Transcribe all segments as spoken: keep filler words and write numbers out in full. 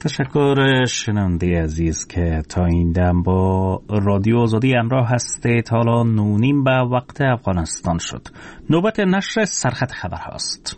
تشکر شنونده عزیز که تا این دم با رادیو آزادی همراه هستید. حالا نونیم به وقت افغانستان شد. نوبت نشر سرخط خبر هاست.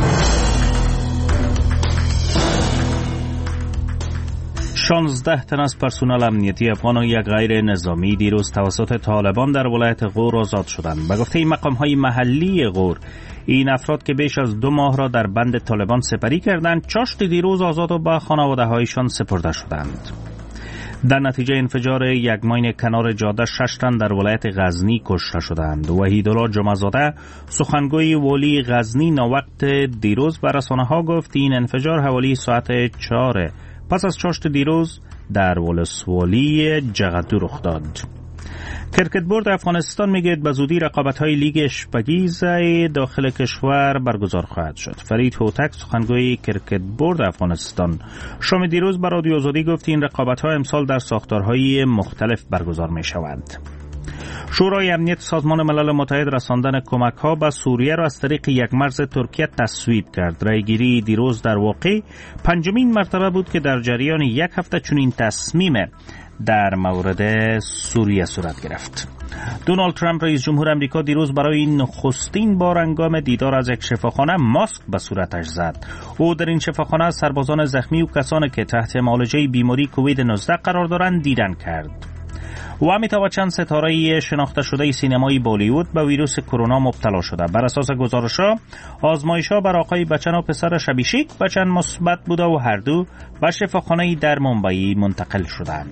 شانزده تن از پرسنل امنیتی افغان و یک غیر نظامی دیروز توسط طالبان در ولایت غور آزاد شدند. به گفته مقام‌های محلی غور، این افراد که بیش از دو ماه را در بند طالبان سپری کردند، چاشت دیروز آزاد و به خانواده‌هایشان سپرده شدند. در نتیجه انفجار یک ماین کنار جاده شش تن در ولایت غزنی کشته شدند. وحیدالله جمعه‌زاده، سخنگوی والی غزنی، ناوقت دیروز به رسانه‌ها گفت این انفجار حوالی ساعت چهار پس از چاشت دیروز در ولسوالی جغدو رخ داد. کرکت بورد افغانستان میگه به زودی رقابت‌های لیگ اشپگیز داخل کشور برگزار خواهد شد. فرید هوتک، سخنگوی کرکت بورد افغانستان، شام دیروز به رادیو آزادی گفت این رقابت‌ها امسال در ساختارهای مختلف برگزار می‌شوند. شورای امنیت سازمان ملل متحد رساندن کمک‌ها به سوریه را از طریق یک مرز ترکیه تصویب کرد. رایگیری دیروز در واقع پنجمین مرتبه بود که در جریان یک هفته چنین تصمیم در مورد سوریه صورت گرفت. دونالد ترامپ رئیس جمهور آمریکا دیروز برای نخستین بار هنگام دیدار از یک شفاخانه ماسک به صورتش زد. او در این شفاخانه سربازان زخمی و کسانی که تحت معالجه بیماری کووید نوزده قرار دارند دیدن کرد. و امیتابh بچن، ستاره شناخته شده سینمای بالیوود، به ویروس کرونا مبتلا شده. بر اساس گزارش‌ها، آزمایش‌ها بر آقای بچن و پسرش ابیشیک بچن مثبت بوده و هر دو به شفاخانه در ممبئی منتقل شدند.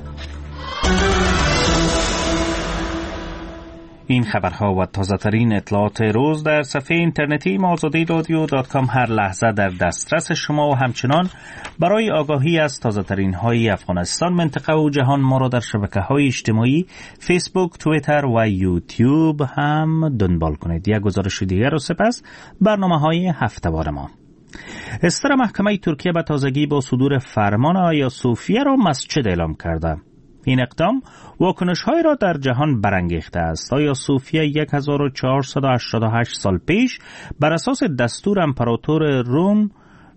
این خبرها و تازه‌ترین اطلاعات روز در صفحه اینترنتی آزادی رادیو دات کام هر لحظه در دسترس شما و همچنان برای آگاهی از تازه‌ترین های افغانستان، منطقه و جهان ما را در شبکه‌های اجتماعی فیسبوک، توییتر و یوتیوب هم دنبال کنید. یک گزارش دیگر و سپس برنامه‌های هفته‌وار ما. استر محکمه ترکیه به تازگی با صدور فرمان آیا صوفیه را مسجد اعلام کرده. این اقدام واکنش‌های را در جهان برانگیخته است. آیا صوفیه هزار و چهارصد و هشتاد و هشت سال پیش بر اساس دستور امپراتور روم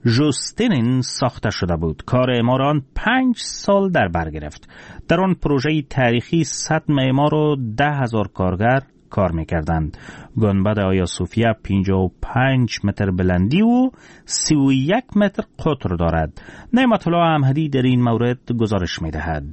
جوستینین ساخته شده بود. کار اعمار آن پنج سال در بر گرفت. در آن پروژه تاریخی صد معمار و ده هزار کارگر کار می‌کردند. گنبد آیا صوفیه پنجاه و پنج متر بلندی و سی و یک متر قطر دارد. نعمت الله احمدی در این مورد گزارش می‌دهد.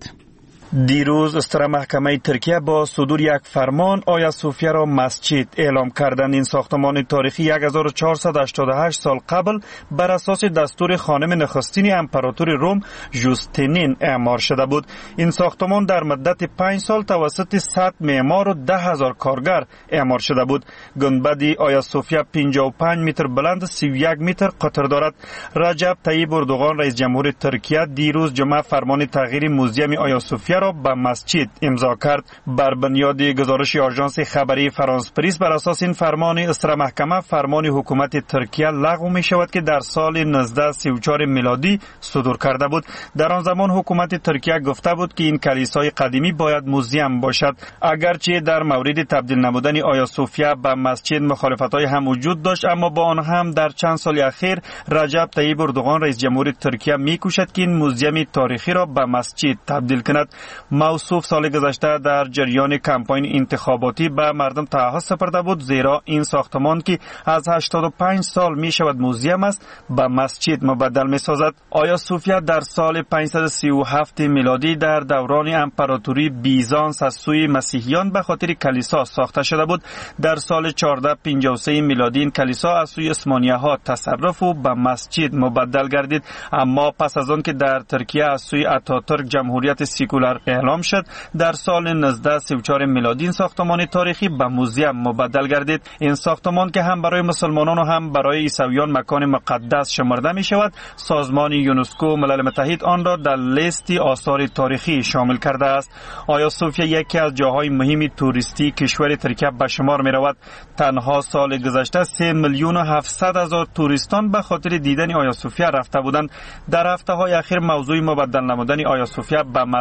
دیروز استر محکمه ترکیه با صدور یک فرمان آیا صوفیه را مسجد اعلام کردند. این ساختمان تاریخی هزار و چهارصد و هشتاد و هشت سال قبل بر اساس دستور خانم نخستین امپراتور روم جوستینین اعمار شده بود. این ساختمان در مدت پنج سال توسط صد معمار و ده هزار کارگر اعمار شده بود. گنبد آیا صوفیه پنجاه و پنج متر بلند، سی و یک متر قطر دارد. رجب طیب اردوغان رئیس جمهور ترکیه دیروز جمعه فرمان تغییر موزیم آیا صوفیه را به مسجد امضا کرد. بر بنیاد گزارش آژانس خبری فرانس پریس، بر اساس این فرمان استر محکمه فرمان حکومت ترکیه لغو می شود که در سال هزار و نهصد و سی و چهار میلادی صدور کرده بود. در آن زمان حکومت ترکیه گفته بود که این کلیسای قدیمی باید موزیم باشد. اگرچه در مورد تبدیل نمودن آیا صوفیه به مسجد مخالفت‌های هم وجود داشت، اما با آن هم در چند سال اخیر رجب طیب اردوغان رئیس جمهور ترکیه می‌کوشد که این موزیم تاریخی را به مسجد تبدیل کند. موصوف سال گذشته در جریان کمپاین انتخاباتی به مردم تعهد سپرده بود، زیرا این ساختمان که از هشتاد و پنج سال می شود موزیم است به مسجد مبدل می سازد. آیا صوفیه در سال پانصد و سی و هفت میلادی در دوران امپراتوری بیزانس از سوی مسیحیان به خاطر کلیسا ساخته شده بود. در سال چهارصد و پنجاه و سه میلادی این کلیسا از سوی عثمانی ها تصرف و به مسجد مبدل گردید. اما پس از آن که در ترکیه از سوی اتاتورک جمهوریت سکولار اعلام شد، در سال هزار و نهصد و سی و چهار میلادی این ساختمان تاریخی به موزیم مبدل گردید. این ساختمان که هم برای مسلمانان و هم برای عیسویان مکان مقدس شمرده می شود، سازمان یونسکو ملل متحد آن را در لیست آثار تاریخی شامل کرده است. آیا صوفیه یکی از جاهای مهم توریستی کشور ترکیه به شمار می رود. تنها سال گذشته سه میلیون و هفتصد هزار توریستان به خاطر دیدن آیا صوفیه رفته بودند. در هفته های اخیر موضوع مبدل نمودن آیا صوفیه به مسجد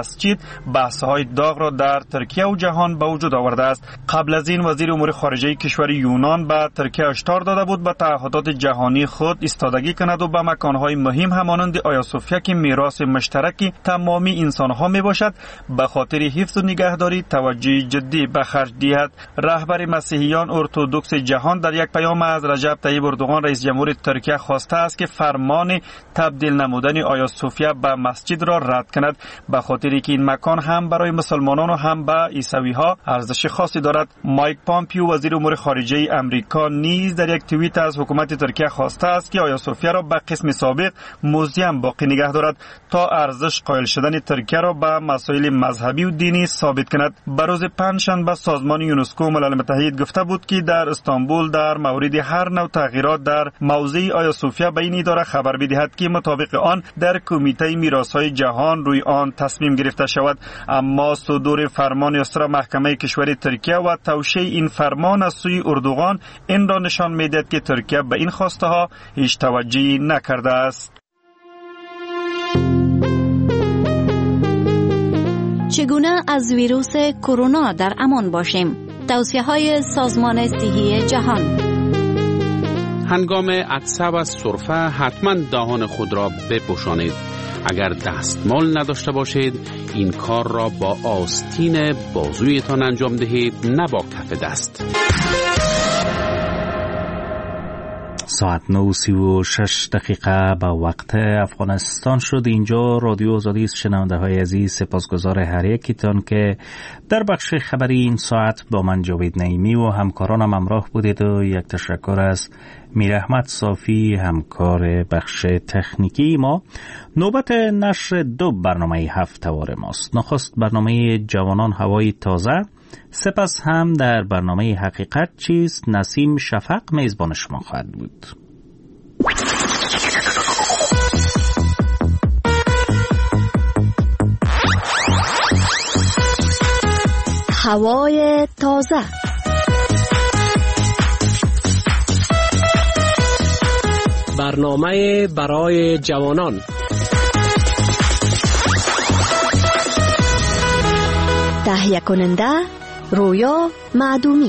بحث‌های داغ را در ترکیه و جهان به وجود آورده است. قبل از این وزیر امور خارجه کشور یونان به ترکیه هشدار داده بود به تعهدات جهانی خود ایستادگی کند و به مکان‌های مهم همانند آیا صوفیا که میراث مشترک تمامی انسان‌ها میباشد به خاطر حفظ و نگهداری توجه جدی به خرج دهد. رهبر مسیحیان ارتدوکس جهان در یک پیام از رجب طیب اردوغان رئیس جمهور ترکیه خواسته است که فرمان تبدیل نمودن آیا صوفیا به مسجد را رد کند، به خاطر که این مکان هم برای مسلمانان و هم به عیسوی‌ها ارزش خاصی دارد. مایک پامپیو وزیر امور خارجه امریکا نیز در یک توییت از حکومت ترکیه خواسته است که آیا صوفیا را به قسم سابق موزیم باقی نگه دارد تا ارزش قائل شدن ترکیه را به مسائل مذهبی و دینی ثابت کند. به روز پنجشنبه سازمان یونسکو ملل متحد گفته بود که در استانبول در مورد هر نوع تغییرات در موضع آیا صوفیا به این اداره خبر بدهد که مطابق آن در کمیته میراث‌های جهان روی آن تصمیم گرفته شود. اما صدور فرمان اسرا محکمه کشور ترکیه و توشیح این فرمان از سوی اردوغان این را نشان می‌دهد که ترکیه به این خواسته ها هیچ توجهی نکرده است. چگونه از ویروس کرونا در امان باشیم؟ توصیه‌های سازمان صحی جهان. هنگام عطسه و سرفه حتما دهان خود را بپوشانید. اگر دستمال نداشته باشید این کار را با آستین بازویتان انجام دهید، نه با کف دست. ساعت نه سی و شش دقیقه به وقت افغانستان شد. اینجا رادیو آزادی است. شنونده های عزیز، سپاسگزار هر یکیتان که در بخش خبری این ساعت با من جاوید نعیمی و همکارانم همراه بودید و یک تشکر از میر احمد صافی همکار بخش تکنیکی ما. نوبت نشر دو برنامه هفته‌وار ماست. نخست برنامه جوانان هوای تازه، سپس هم در برنامه حقیقت چیست نسیم شفق میزبان شما خواهد بود. هوای تازه. برنامه برای جوانان. تهیه کننده رویا معدومی.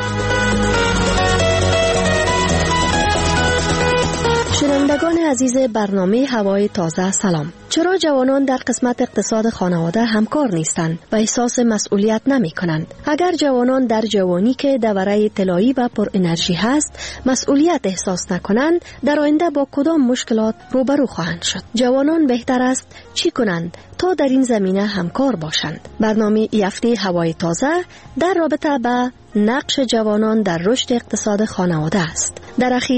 شنوندگان عزیز برنامه هوای تازه سلام. چرا جوانان در قسمت اقتصاد خانواده همکار نیستند و احساس مسئولیت نمی کنند؟ اگر جوانان در جوانی که دوره طلایی و پر انرژی هست مسئولیت احساس نکنند، در آینده با کدام مشکلات روبرو خواهند شد؟ جوانان بهتر است چی کنند تا در این زمینه همکار باشند؟ برنامه این هفته هوای تازه در رابطه با نقش جوانان در رشد اقتصاد خانواده است. در اخیر